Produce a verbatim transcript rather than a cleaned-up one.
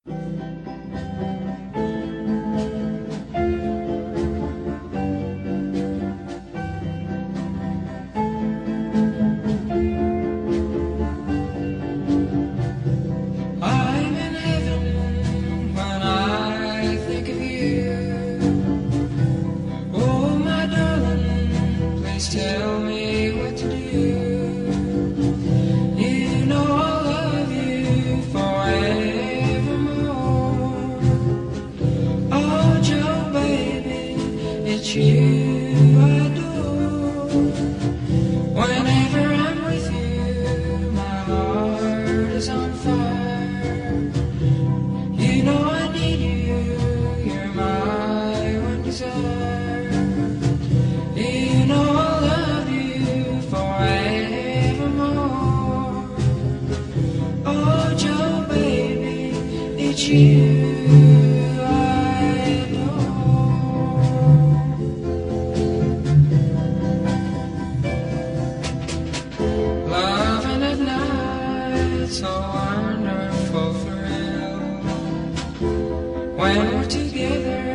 I'm in heaven when I think of you. Oh, my darling, please tell me what to do. You know I'll love you forevermore. Oh, Joe, baby, it's you I adore. Whenever I'm with you, my heart is on fire. You know I need you, you're my one desire. You know I'll love you forevermore. Oh, Joe, baby, it's you I adore. Loving at night, so wonderful thrill. When we're together